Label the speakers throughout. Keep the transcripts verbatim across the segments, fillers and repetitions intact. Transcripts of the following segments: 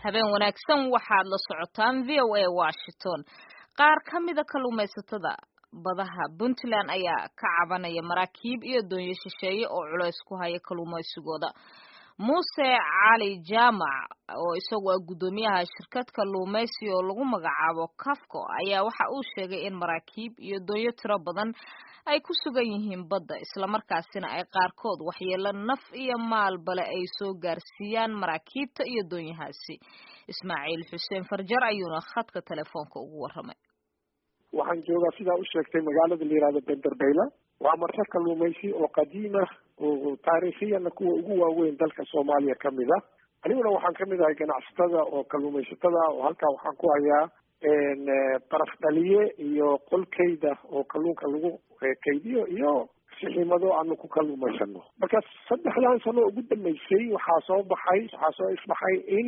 Speaker 1: habeen wanaagsan waxaad la socotaan V O A Washington. Qaar ka mid ah kalluumaysatada badaha Puntland ayaa ka cabanaya maraakiib iyo doonyo shisheeye oo culays ku haya kalluumaysigooda. Muuse Cali Jaamac oo isagu ah gudoomiyaha shirkad kalluumaysi oo lagu magacaabo Kafco ayaa waxa uu sheegay in maraakiib iyo doonyo tiro badan ay ku sugan yihiin badda isla markaasina ay qaarkood waxyeelo naf iyo maalbale ay soo gaarsiiyaan maraakiibta iyo doonyahaasi. Ismaaciil Xuseen Farjar ayuuna khadka telefoonka ugu waramay.
Speaker 2: waxaan joogaa sidaa u sheegtay magaalada la yiraahdo Bandarbayla waa marka kalluumaysi oo qadiim ah oo taariikhiyan kuwa ugu waaweyn dalka Soomaaliya kamid ah aniguna waxaan kamid ahay ganacsatada oo kalluumaysatada oo halka waxaan ku hayaa een baraf dhaliye iyo qolkeyda oo kalluunka lagu keydiyo iyo sixiimado aanu ku kalluumaysano marka saddexdan sano ugu dambeysay waxaa soo baxay waxaa soo isbaxay in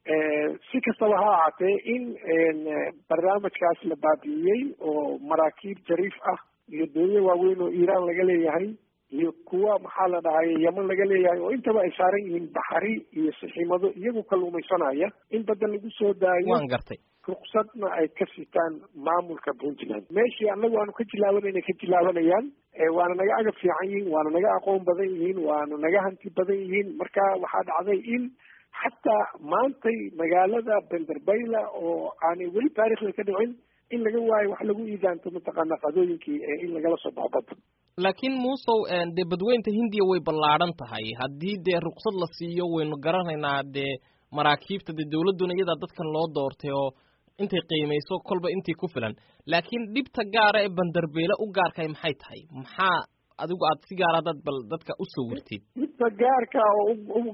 Speaker 2: si kastaba ha ahaatee in barnaamijkaas la baabi'iyey oo maraakiib jariif ah iyo doonyo waaweyn oo Iiraan laga leeyahay iyo kuwa maxaa la dhahay Yemen laga leeyahay oo intaba ay saaran yihiin baxari iyo sixiimado iyagu kalluumaysanaya in badda lagu soo daayo
Speaker 3: waan gartay
Speaker 2: ruqsadna ay ka sitaan maamulka Puntland meeshii annagu aanu ka jilaabanayna ka jilaabanayaan waana naga agab fiican yihiin waana naga aqoon badan yihiin waana naga hanti badan yihiin marka waxaa dhacday in حتى maantay magaalada Bandarbayla oo aanay weli taariikhda ka dhicin in laga waayo wax lagu iidaanto mataqaana qadooyinkii in lagala soo baxo
Speaker 3: laakiin muusow de badweynta Hindiya way ballaaran tahay haddii de ruqsad la siiyo waynu garanaynaa de maraakiibta de dawladuna iyada dadkan loo doortay oo intay qiimayso kolba intii ku filan laakiin dhibta gaar ah ee Bandarbayla u gaarkay maxay tahay maxaa adigu aad si gaar ah dad bal dadka u soo wirtid
Speaker 2: inta gaarka oo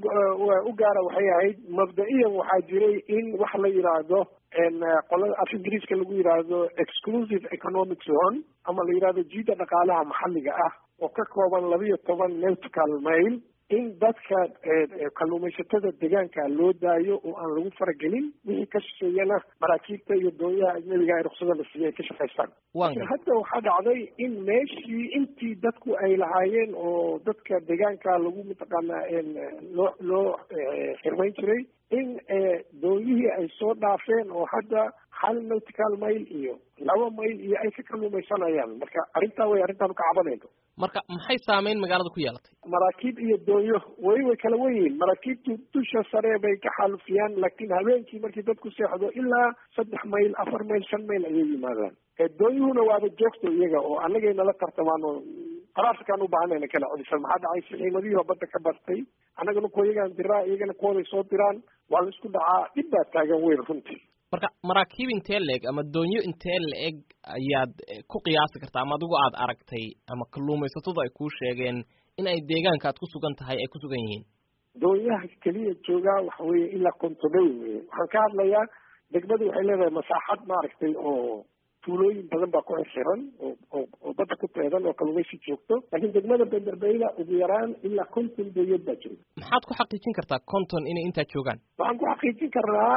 Speaker 2: u gaara waxay ahayd mabda'iyan waxaa jiray in wax la yiraahdo in qolada af Ingiriiska lagu yiraahdo exclusive economic zone ama la yiraahdo jiida dhaqaalaha maxalliga ah oo ka kooban laba iyo toban nautical mile in dadka kalluumaysatada deegaanka loo daayo oo aan lagu faragelin wixii ka shisheeyana maraakiibta iyo doonyaha ajnabiga ay ruqsada la siiyay ka shaqaystaan hadda waxaa dhacday in meeshii intii dadku ay lahaayeen oo dadka deegaanka lagu mataqaanaa loo loo xirmayn jiray in doonyihii ay soo dhaafeen oo hadda hal nautical mile iyo laba mayl iyo ay ka kalluumaysanayaan marka arrintaa way arrintaan ka cabanayno
Speaker 3: marka maxay saameyn magaalada ku yeelatay
Speaker 2: maraakiib iyo doonyo way way kala weyn maraakiibtu dusha sare bay ka xalufiyaan laakiin habeenkii markii dadku seexdo ilaa saddex mayl afar mayl shan mayl ayay yimaadaan doonyuhuna waaba joogto iyaga oo annagay nala tartamaan oo qaraarkaan u baahanayna kala codisan maxaa dhacay sixiimadihii badda ka bartay annagana kuwa iyagaan diraa iyagana kuwaday soo diraan waa la isku dhacaa dhib baa taagan weyn runtii
Speaker 3: marka maraakiib intee la-eg ama doonyo intee la-eg ayaad ku qiyaasi kartaa ama adigu aad aragtay ama kalluumaysatadu ay kuu sheegeen in ay deegaanka aad ku sugan tahay ay ku sugan yihiin
Speaker 2: doonyaha keliya joogaa waxa weeye ilaa kontoney weye waxaan ka hadlayaa degmadu waxay leedahay masaaxad maaragtay oo tuulooyin badan baa ku xirxiran oo oo oo badda ku teedan oo kalluumaysi joogto laakiin degmada Bandarbayla ugu yaraan ilaa konton doonyood baa jooga
Speaker 3: maxaad ku xaqiijin kartaa konton inay intaa joogaan
Speaker 2: waxaan ku xaqiijin karnaa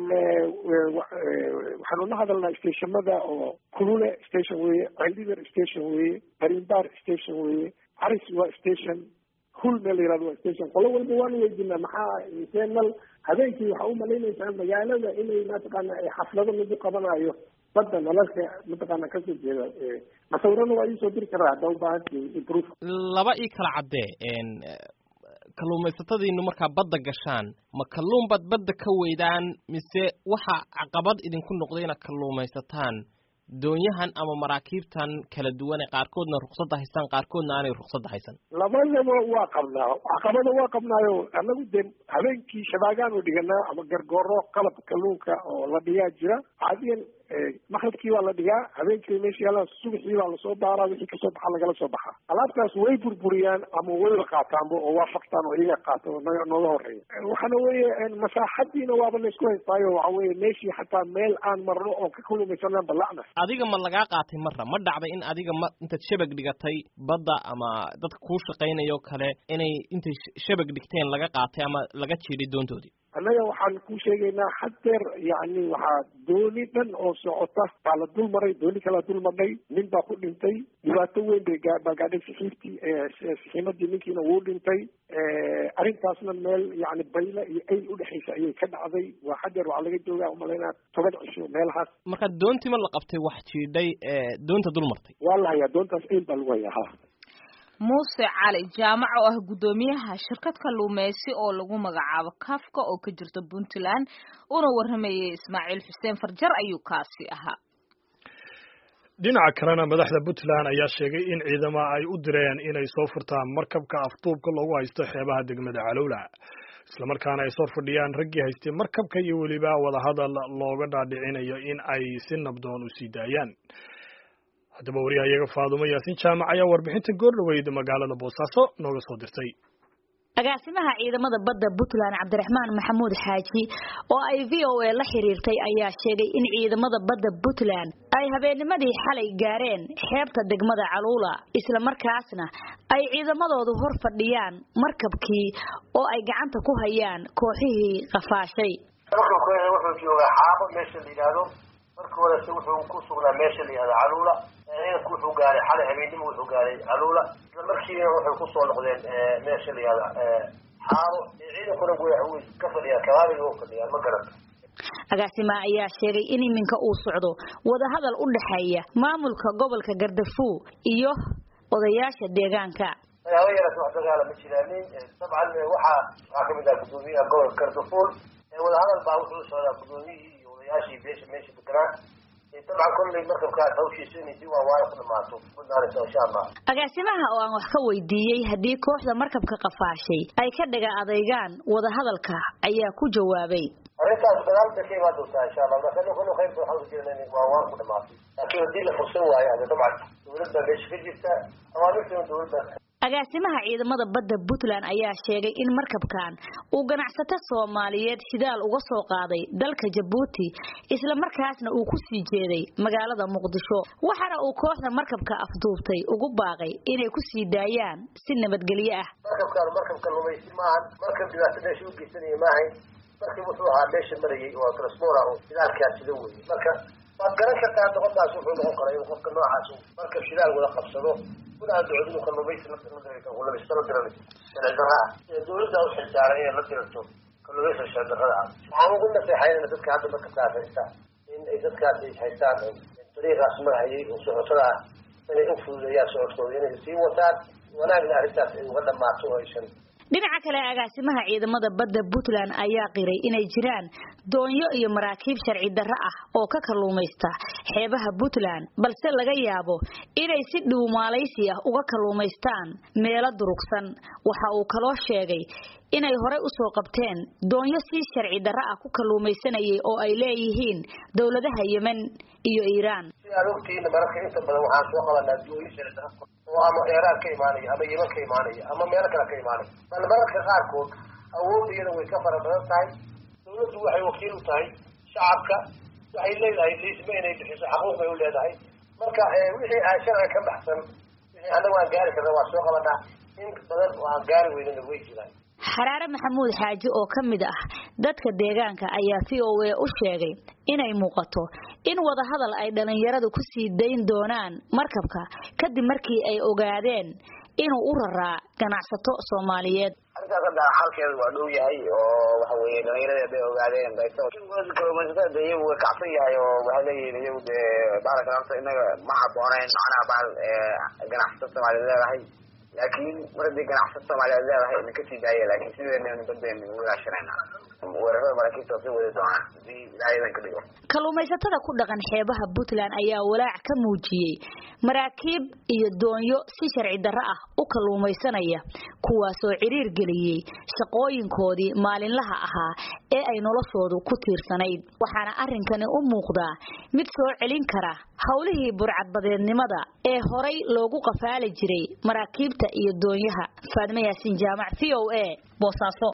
Speaker 2: waxaanu la hadalnaa stationada oo Kulule station weye Caldibir station weye Barimbar station weye Aris waa station hul meel la yiraahdo waa station qolo walba waan weydiinaa maxaa internal habeenkii waxaa u malaynaysaa magaalada inay mataqaana xaflado lagu qabanayo badda nalalka mataqaana kasoo jeeda masawirana waa iisoo diri karaa hadda u baahantii proof
Speaker 3: laba ii kala caddee kalluumaysatadiinu markaa badda gashaan ma kalluun baad badda ka weydaan mise waxa caqabad idinku noqday inaad kalluumaysataan doonyahan ama maraakiibtan kala duwan ee qaarkoodna ruqsadda haystaan qaarkoodna aanay ruqsadda haysan
Speaker 2: labadaba waa qabnaa caqabada waa qabnaayo annagu dee habeenkii shabaagaan u dhiganaa ama gargooro qalab kalluunka oo la dhigaa jira caadiyan maqribkii waa la dhigaa habeenkii meesha yaalaan subaxii baa lasoo baaraa wixii kasoo baxa lagala soo baxaa alaabtaas way burburiyaan ama wayba qaataanba oo waafaqtaan oo iyaga qaato naga nooga horeeya waxaana weeye masaaxadiina waaba laysku haystaayo waxa weeye meeshii xataa meel aan marno oo ka kalluumaysanaan balacna
Speaker 3: adiga ma lagaa qaatay marra ma dhacday in adiga ma intaad shabag dhigatay badda ama dadka kuu shaqaynayo kale inay intay shabag dhigteen laga qaatay ama laga jiiday doontoodii
Speaker 2: annaga waxaan ku sheegaynaa hadeer yani waxaa dooni dhan oo socota baa la dul maray, dooni kalaa dul marnay, nin baa ku dhintay, dhibaato weyn bay baa gaadhay saxiibtii saxiimadii ninkiina wuu dhintay. arrintaasna meel yani bayla iyo ayl udhexaysa ayay ka dhacday. waa hadeer waxaa laga joogaa umalaynaa toban cisho meelahaas.
Speaker 3: marka doontii ma la qabtay wax jiidhay doonta dul martay?
Speaker 2: waa la hayaa, doontaas ayl baa lagu hayaa. ha
Speaker 1: muuse cali jaamac oo ah guddoomiyaha shirkad kalluumaysi oo lagu magacaabo kafka oo ka jirta puntland una waramayay ismaaciil xuseen farjar ayuu kaasi ahaa.
Speaker 4: dhinaca kalena madaxda puntland ayaa sheegay in ciidamo ay u direen inay soo furtaan markabka afduubka loogu haysto xeebaha degmada calowla, islamarkaana ay soo fadhiyaan raggii haystay markabka iyo weliba wadahadal looga dhaadhicinayo in ay si nabdoon u sii daayaan. haddaba wariyahayaga faadumo yaasin jaamac ayaa warbixinta goordhaweyd magaalada boosaaso nooga soo dirtay.
Speaker 5: agaasimaha ciidamada badda puntland cabdiraxmaan maxamuud xaaji oo ay v o a la xiriirtay ayaa sheegay in ciidamada badda puntland ay habeennimadii xalay gaareen xeebta degmada calowla, isla markaasna ay ciidamadoodu hor fadhiyaan markabkii oo ay gacanta ku hayaan kooxihii qafaashay.
Speaker 6: markabkooda wuxuu joogaa xaabo meesha la yidhaahdo, markii horese wuxuu ku sugnaa meesha la yidhahdo calowla, ciidanku wuxuu gaaray xalay habeenimo wuxuu gaaray calowla, isla markiina waxay kusoo noqdeen meesha la yidhahdo xaabo. ciidankuna way ka fadhiyaan kabaabiga u fadhiyaan, ma garanta.
Speaker 5: agaasimaha ayaa sheegay in iminka uu socdo wadahadal u dhexeeya maamulka gobolka Gardafuul iyo odayaasha deegaanka.
Speaker 6: haba yaraatee wax dagaala ma jiraanin. dabcan waxaa waxaa kamid ah guddoomiyaha gobolka Gardafuul, wadahadal baa wuxuu socdaa guddoomiyihii iyo odayaashii beesha meesha deganaa. dabcan kolley markabkaas hawshiisa inay si waawaaya ku dhamaato kudaanaysa insha allah.
Speaker 5: agaasimaha oo aan wax ka weydiiyey haddii kooxda markabka qafaashay ay ka dhaga adeygaan wadahadalka ayaa ku jawaabay
Speaker 6: arrintaas dagaal bay ka imaan doontaa insha allah. marka ninka qaybta waxaan ujeednaa in waawaan ku dhamaato, laakiin haddii la fursan waayo hade dabcan dawlad baa meesha ka jirta, awaamirtana dawlad baa.
Speaker 5: agaasimaha ciidamada badda puntland ayaa sheegay in markabkan uu ganacsato Soomaaliyeed shidaal uga soo qaaday dalka Djibouti, isla markaasna uu ku sii jeeday magaalada Muqdisho, waxaana uu kooxda markabka afduubtay ugu baaqay inay ku sii daayaan si nabadgelyo ah.
Speaker 6: markabkan markabka lumaysi maahan, markab dhibaato meesha u geysanaya maahan, markii wuxuu ahaa meesha marayay oo transpora oo shidaalkaas sida weeye. marka waad garan kartaa doqontaas wuxuu noqon karaa in qofka noocaas markab shidaal wada qabsado kuna ducadu kalluumaysi la dirto kalluumaysi la dirto sharcidarra dawladda u xilsaaran inay la dirto kalluumaysi sharcidarra. waxaan ugu naseexaynaa dadka hadda markabka haysta in ay dadkaas ay haystaan dariiqaas marayay oo socotada ah inay u fududeeyaan socodkooda, inay sii wataan wanaagna arrintaas ay uga dhamaato oo aysan.
Speaker 5: dhinaca kale agaasimaha ciidamada badda puntland ayaa qiray inay jiraan doonyo iyo maraakiib sharci darro ah oo ka kalluumaysta xeebaha puntland, balse laga yaabo inay si dhuumaalaysi ah uga kalluumaystaan meelo durugsan. waxa uu kaloo sheegay inay horey u soo qabteen doonyo si sharci darro ah ku kalluumaysanayay oo ay leeyihiin dawladaha Yemen iyo Iiraan.
Speaker 6: si aad ogtihiin mararka inta badan waxaan soo qabanaa doonyo sharci darro oo ama Iiraan ka imaanaya ama Yemen ka imaanaya ama meelo kale ka imaanaya. bal mararka qaarkood awooddeeda way ka fara badan tahay. dawladdu waxay wakiil u tahay shacabka, waxay leedahay liisma inay bixiso xaquuq bay u leedahay. marka wixii aan sharci ka baxsan wixii anagu aan gaari karna waa soo qabanaa, in badan oo aan gaari weynana way jiraan.
Speaker 5: xaraare maxamuud xaaji oo ka mid ah dadka deegaanka ayaa v o a u sheegay inay muuqato in wadahadal ay dhalinyaradu ku sii dayn doonaan markabka kadib markii ay ogaadeen inuu u raraa ganacsato Soomaaliyeed.
Speaker 6: arrintaas hadda halkeedu waa dhow yahay oo waxa weeye dhalinyarada bay ogaadeen qayso kalluumaysatada iyagu way kacsan yahay oo waxay leeyihiin iyagu dee baarakaanta inaga ma habboonayn macnaha baal ganacsato Soomaaliyeed leedahay, laakiin mar haddii ganacsato Soomaaliyeed leedahay in ka sii daaya, laakiin sideena badbeena ugu ilaashanayna weerarada maraakiibta sii wadi doonaan hadii ilaahay ka dhigo.
Speaker 5: kalluumaysatada ku dhaqan xeebaha Puntland ayaa walaac ka muujiyay maraakiib iyo doonyo si sharci darro ah u kalluumaysanaya, kuwaas oo ciriir geliyay shaqooyinkoodii maalinlaha ahaa ee ay noloshoodu ku tiirsanayd. waxaana arrinkani u muuqdaa mid soo celin kara hawlihii burcadbadeednimada ee horay loogu qafaali jiray maraakiibta iyo doonyaha. Faadma Yaasin Jaamac, V O A, Boosaaso.